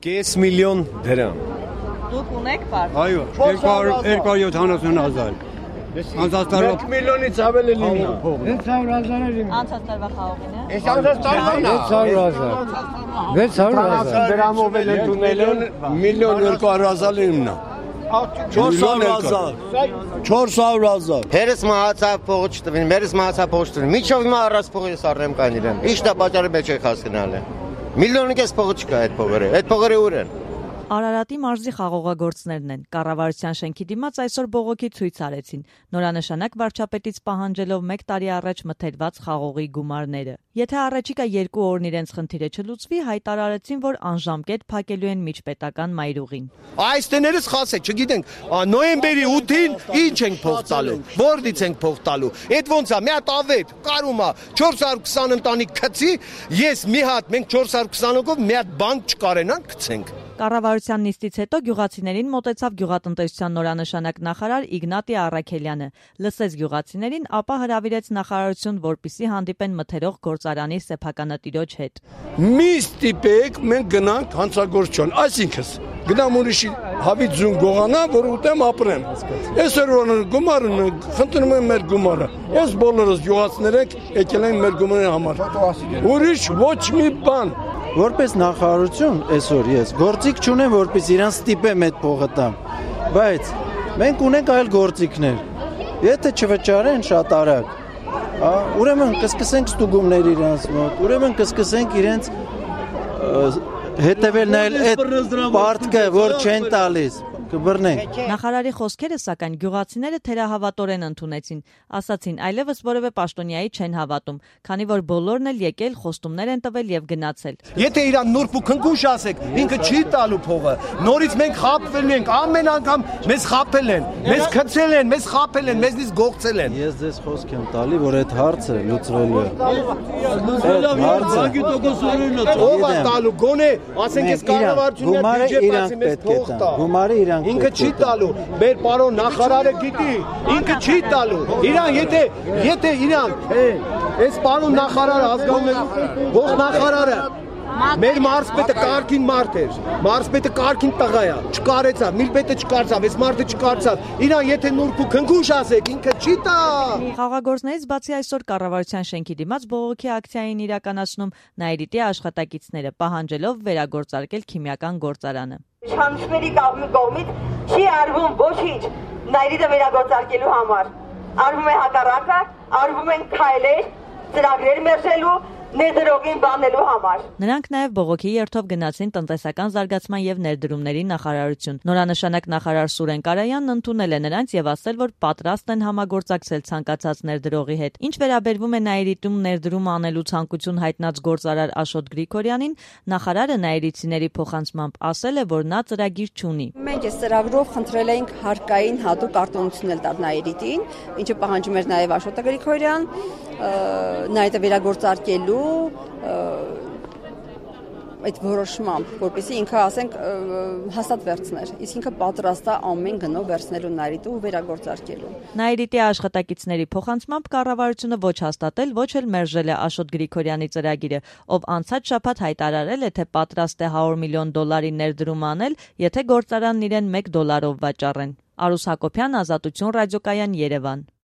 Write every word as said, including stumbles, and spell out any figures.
կես միլիոն դրամ։ Դուք ունեք բար։ Այո, երկու հարյուր յոթանասուն հազար։ Անցած տարվա մեկ միլիոնից ավելի լինի։ վեց հարյուր հազար է լինի։ Անցած տարվա խաղողին է։ Այս անցած տարվան է։ վեց հարյուր հազար։ վեց հարյուր հազար։ Դրամով էլ ընդունել միլիոն երկու հարյուր հազար լինի։ չորս հարյուր հազար։ չորս հարյուր հազար։ Հերս մահացավ փողը չտվին, մերս մահացավ փողը չտվին։ Միջով հիմա առած փողը ես առնեմ կան իրեն։ Ինչ դա պատճառը մեջ եք հասկանալ։ Միլիոնի կես փողը չկա այդ փողերը։ Այդ փողերը ուր են։ Արարատի մարզի խաղողագործներն են։ Կառավարության շենքի դիմաց այսօր բողոքի ցույց արեցին։ Նորանշանակ վարչապետից պահանջելով մեկ տարի առաջ մթերված խաղողի գումարները։ Եթե առաջիկա երկու օրն իրենց խնդիրը չլուծվի, հայտարարեցին, որ անժամկետ փակելու են միջպետական մայրուղին։ Այս տներս խասեք, չգիտենք, նոյեմբերի ութին ինչ ենք փող տալու, որտից ենք փող տալու։ Այդ ոնց է, մի հատ ավետ, կարում է չորս հարյուր քսան ընտանիք գցի, ես մի հատ, մենք չորս հարյուր քսան հոգով մի հատ բանկ չկարենանք գցենք։ Կառավարության նիստից հետո գյուղացիներին մոտեցավ գյուղատնտեսության նորանշանակ նախարար Իգնատի Առաքելյանը։ Լսեց գյուղացիներին, ապա հրավիրեց նախարարություն, որպեսզի հանդիպեն մթերող գործարանի սեփականատիրոջ հետ։ Մի ստիպեք, մենք գնանք հանցագործություն, այսինքն գնամ ուրիշի հավիտ ձուն գողանա, որ ուտեմ ապրեմ։ Այսօր որ գումարը խնդրում եմ մեր գումարը։ Ես բոլորս գյուղացիներ ենք, եկել են մեր գումարի համար։ Ուրիշ ոչ մի բան։ Որպես նախարարություն այսօր ես գործիք չունեմ, որպես իրան ստիպեմ այդ փողը տամ, բայց մենք ունենք այլ գործիքներ։ Եթե չվճարեն շատ արագ, ուրեմն կսկսենք ստուգումներ իրանց մոտ, ուրեմն կսկսենք իրենց հետևել նայել այդ պարտքը, որ չեն տալիս։ Կբռնենք։ Նախարարի խոսքերը սակայն գյուղացիները թերահավատորեն ընդունեցին, ասացին այլևս որևէ պաշտոնյայի չեն հավատում, քանի որ բոլորն էլ եկել խոստումներ են տվել եւ գնացել։ Եթե իրան նուրբ ու քնքուշ ասեք, ինքը չի տալու փողը։ Նորից մենք խաբվել ենք, ամեն անգամ մեզ խաբել են, մեզ քցել են, մեզ խաբել են, մեզնից գողցել են։ Ես ձեզ խոսք եմ տալի, որ այդ հարցը լուծվելու է։ Ով է տալու, գոնե, ասենք ես կառավարությունն է բյուջե բացի մեզ փող տա։ Գումարը իրանք Ինքը չի տալու, մեր պարոն նախարարը գիտի, ինքը չի տալու, իրան եթե, եթե իրան, այս պարոն նախարարը ազգանունի, ող նախարարը, մեր մարզպետը կարգին մարդ էր, մարզպետը կարգին տղա է, չկարեցավ, միլպետը չկարծավ, այս մարդը չկարծավ, իրան եթե նուրբ ու քնքուշ ասեք, ինքը չի տա։ Խաղաղագործներից բացի այսօր կառավարության շենքի դիմաց բողոքի ակցիային իրականացնում Նայիրիտի աշխատակիցները, պահանջելով վերագործարկել քիմիական գործարանը։ Չանցների կողմից չի արվում ոչինչ Նայիրիտը վերագործարկելու համար։ Արվում է հակառակը, արվում են քայլեր, ծրագրեր մերժելու, ներդրողին բանելու համար։ Նրանք նաև բողոքի երթով գնացին տնտեսական զարգացման եւ ներդրումների նախարարություն։ Նորանշանակ նախարար Սուրեն Կարայանն ընդունել է նրանց եւ ասել, որ պատրաստ են համագործակցել ցանկացած ներդրողի հետ։ Ինչ վերաբերվում է Նայիրիտում ներդրում անելու ցանկություն հայտնած գործարար Աշոտ Գրիգորյանին, նախարարը նայիրիցիների փոխանցմամբ ասել է, որ նա ծրագիր չունի։ Մենք այս ծրագրով խնդրել էինք հարկային հատուկ արտոնություններ տալ Նայիրիտին, ինչը պահանջում էր նաև Աշոտը Գրիգորյան, Նայիրիտը վերագործարկելու այդ որոշմամբ, որպեսզի ինքը ասենք հաստատ վերցներ, իսկ ինքը պատրաստ է ամեն գնով վերցնելու Նայիրիտը ու վերագործարկելու։ Նայիրիտի աշխատակիցների փոխանցմամբ կառավարությունը ոչ հաստատել, ոչ էլ մերժել է Աշոտ Գրիգորյանի ծրագիրը, ով անցած շաբաթ հայտարարել է, թե պատրաստ է հարյուր միլիոն դոլարի ներդրում անել, եթե գործարանն իրեն մեկ դոլարով վաճառեն։ Արուս Հակոբյան, Ազատություն ռադիոկայան, Երևան։